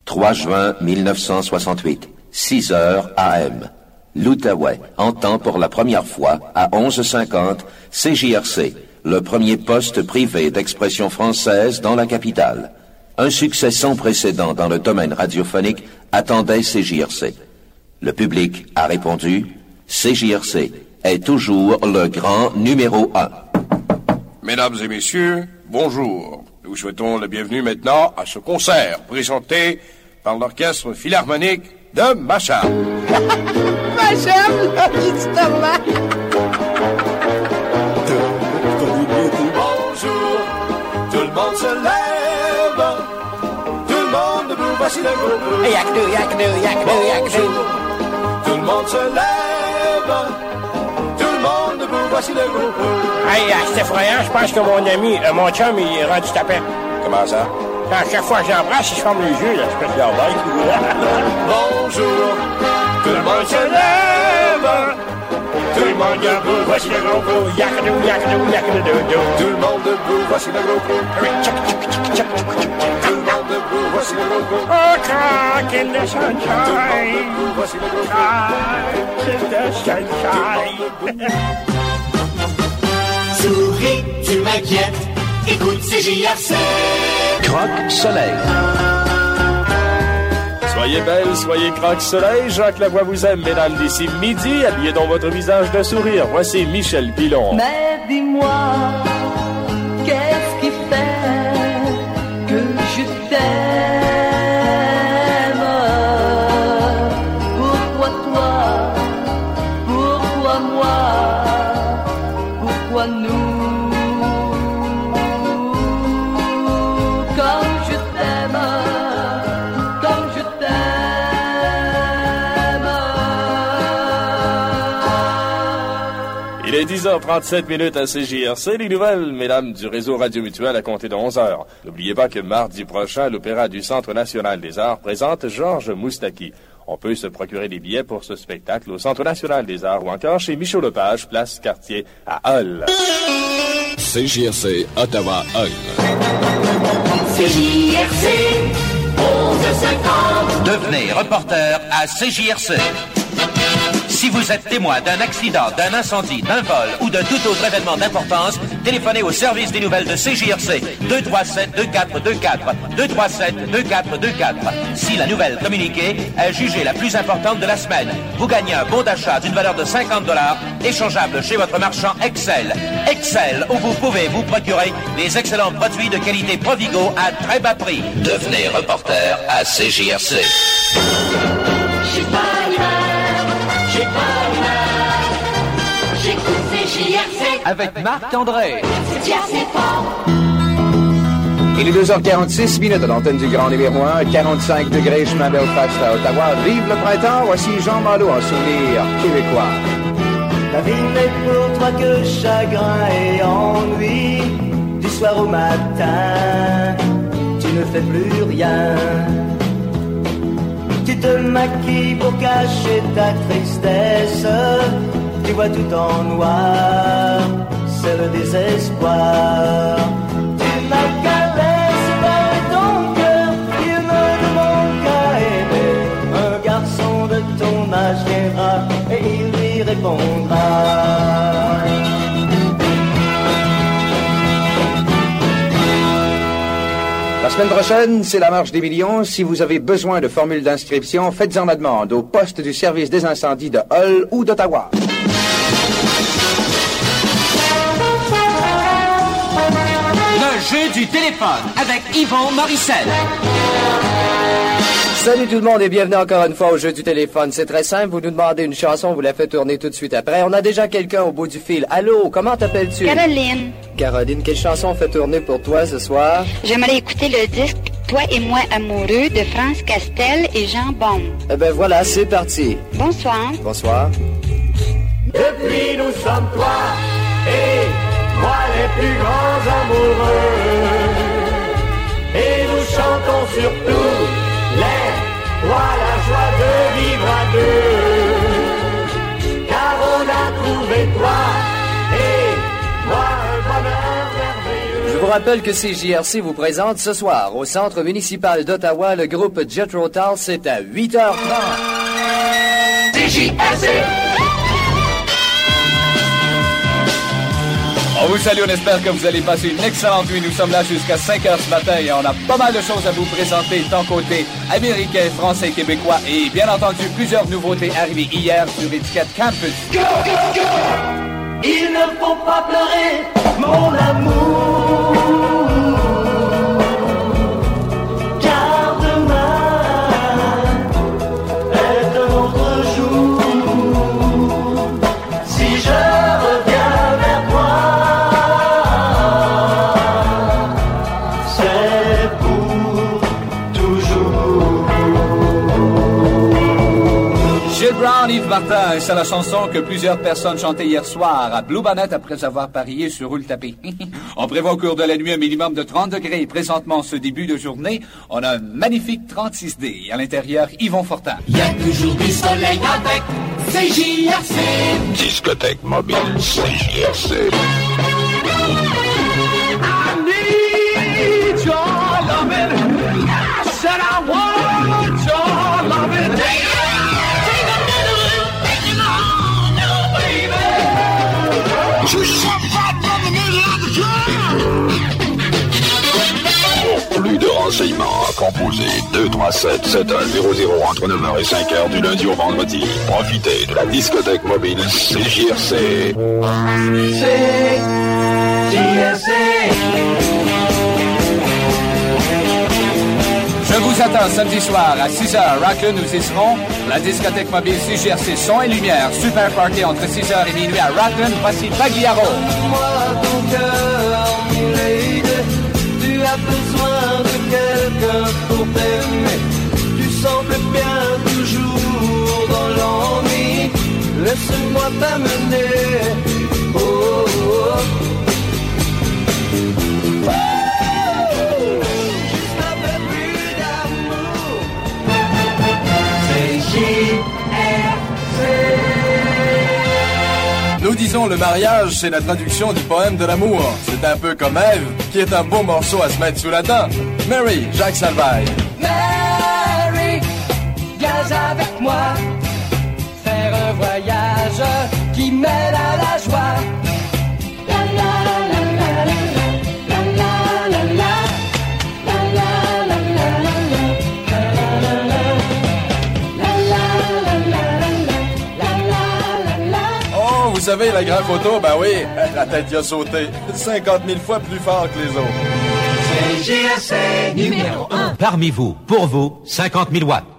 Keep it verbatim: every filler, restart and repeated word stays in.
trois juin mille neuf cent soixante-huit, six heures A M. L'Outaouais entend pour la première fois, à onze cinquante, C J R C, le premier poste privé d'expression française dans la capitale. Un succès sans précédent dans le domaine radiophonique attendait C J R C. Le public a répondu, C J R C est toujours le grand numéro un. Mesdames et messieurs, bonjour. Nous souhaitons la bienvenue maintenant à ce concert présenté par l'Orchestre Philharmonique de Macham. Macham, là, justement. Bonjour, tout le monde se lève. Tout le monde debout, voici le groupe. Yakdou, yakdou, yakdou, yakdou. Tout le monde se lève. Tout le monde debout, voici le groupe. Hey, c'est effrayant, je pense que mon ami, euh, mon chum, il est rendu tapet. Comment ça? À chaque fois que j'embrasse, il se ferme les yeux, là, espèce de bête. Bonjour, tout le monde se lève. Tout le monde debout, voici le groupe. Yakadou, yakadou, yakadou. Tout le monde debout, voici le groupe. Tout le monde debout, voici le groupe. Oh, crack in the Tout le monde sunshine. debout, voici le groupe. Crack in the sunshine. Souris, tu m'inquiètes, écoute C J R C. Croque Soleil. Soyez belle, soyez croque soleil, Jacques Lavoie vous aime, mesdames, d'ici midi, habillez dans votre visage de sourire. Voici Michel Pilon. Mais dis-moi, qu'est-ce qui fait que je t'aime? Pourquoi toi? Pourquoi moi? Pourquoi nous? Comme je t'aime, comme je t'aime. Il est dix heures trente-sept minutes à C J R C. Les nouvelles, mesdames, du réseau Radio Mutuel à compter de onze heures. N'oubliez pas que mardi prochain, l'Opéra du Centre National des Arts présente Georges Moustaki. On peut se procurer des billets pour ce spectacle au Centre National des Arts ou encore chez Michaud Lepage, place Cartier à Hull. C J R C, Ottawa, Hull. C J R C, onze cinquante. Devenez reporter à C J R C. Si vous êtes témoin d'un accident, d'un incendie, d'un vol ou de tout autre événement d'importance, téléphonez au service des nouvelles de C J R C deux trois sept deux quatre deux quatre, deux trois sept deux quatre deux quatre. Si la nouvelle communiquée est jugée la plus importante de la semaine, vous gagnez un bon d'achat d'une valeur de cinquante dollars échangeable chez votre marchand Excel. Excel, où vous pouvez vous procurer les excellents produits de qualité Provigo à très bas prix. Devenez reporter à C J R C. J'ai pas l'humeur, j'ai pas l'humeur. J'écoute C J R C. Avec Marc André. C'est assez fort. Il est deux heures quarante-six minutes à l'antenne du Grand Numéro un, quarante-cinq degrés, chemin Belfast à Ottawa. Vive le printemps, voici Jean Malo en souvenir québécois. La vie n'est pour toi que chagrin et ennui. Du soir au matin, tu ne fais plus rien. Tu te maquilles pour cacher ta tristesse. Tu vois tout en noir, c'est le désespoir. Tu m'as caressé dans ton cœur, il me demande qu'à aimer. Un garçon de ton âge viendra et il lui répondra. La semaine prochaine, c'est la marche des millions. Si vous avez besoin de formules d'inscription, faites-en la demande au poste du service des incendies de Hull ou d'Ottawa. Le jeu du téléphone avec Yvon Morissette. Salut tout le monde et bienvenue encore une fois au jeu du téléphone. C'est très simple, vous nous demandez une chanson, vous la faites tourner tout de suite après. On a déjà quelqu'un au bout du fil. Allô, comment t'appelles-tu? Caroline. Caroline, quelle chanson on fait tourner pour toi ce soir? J'aimerais écouter le disque Toi et moi amoureux de France Castel et Jean Baume. Eh ben voilà, c'est parti. Bonsoir. Bonsoir. Depuis nous sommes toi et moi les plus grands amoureux. Et nous chantons surtout les rois, la joie de vivre à deux. Car on a trouvé toi et moi un bonheur merveilleux. Je vous rappelle que C J R C vous présente ce soir au Centre municipal d'Ottawa le groupe Jethro Tull. C'est à huit heures trente. C J R C. On vous salue, on espère que vous allez passer une excellente nuit. Nous sommes là jusqu'à cinq heures ce matin et on a pas mal de choses à vous présenter, tant côté américain, français, québécois et bien entendu plusieurs nouveautés arrivées hier sur l'étiquette Campus. Go, go, go. Il ne faut pas pleurer, mon amour. Car demain est un autre jour. Si je reviens vers toi, c'est pour toujours. Gilles Brown, Yves Martin, et c'est la chanson que plusieurs personnes chantaient hier soir à Blue Bonnet après avoir parié sur Roule Tapé. On prévoit au cours de la nuit un minimum de trente degrés. Présentement, ce début de journée, on a un magnifique trente-six degrés. À l'intérieur, Yvon Fortin. Il y a toujours du soleil avec C J R C. Discothèque mobile C J R C. I need your loving. I said I want your loving. Plus de renseignements à composer deux trois sept sept un zéro zéro entre neuf heures et cinq heures du lundi au vendredi. Profitez de la discothèque mobile C J R C. C J R C. Je vous attends samedi soir à six heures. Raccoon, nous y serons. La discothèque mobile C J R C, son et lumière. Super party entre six heures et minuit à Raccoon. Voici Pagliaro. Moi, ton cœur, Milady, tu as besoin de quelqu'un pour t'aimer. Tu sembles bien toujours dans l'ennui. Laisse-moi t'amener. Oh, oh, oh. Nous disons le mariage, c'est la traduction du poème de l'amour. C'est un peu comme Ève, qui est un beau morceau à se mettre sous la dent. Mary, Jacques Salvaille. Mary, viens avec moi faire un voyage qui mène à la joie. La la la la la la la la la la la la la. Oh, vous savez, la grande photo, ben oui, la tête y a sauté. cinquante mille fois plus fort que les autres. C J R C numéro un. Parmi vous, pour vous, cinquante mille watts.